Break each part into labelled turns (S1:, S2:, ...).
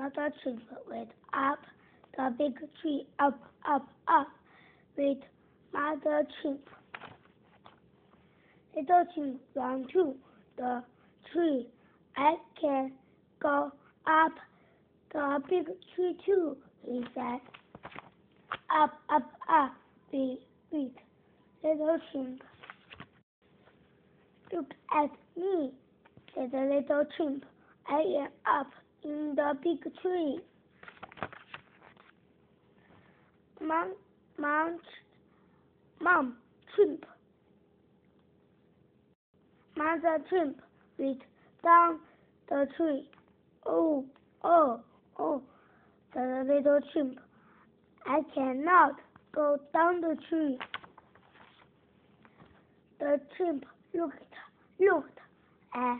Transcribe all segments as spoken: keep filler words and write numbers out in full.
S1: Mother chimp went up the big tree, up, up, up, with Mother chimp. Little chimp ran to the tree. I can go up the big tree too, he said. Up, up, up, with, with Little chimp. Look at me, said the little chimp. I am up in the big tree. Mom, Mom, Mom, chimp. Mother chimp went down the tree. Oh, oh, oh, said the little chimp. I cannot go down the tree. The chimp looked, looked at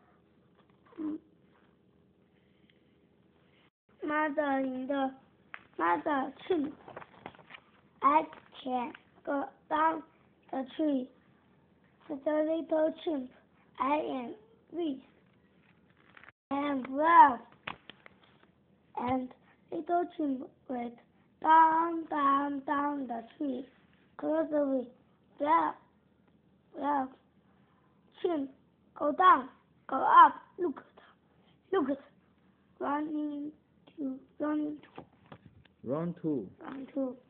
S1: Mother in the Mother chimp. I can go down the tree, said the little chimp. I am weak. I am well. And little chimp went down, down, down the tree, close away. Well, well, chimp, go down, go up, look at, look at, running to, running to,
S2: Run to.
S1: run to.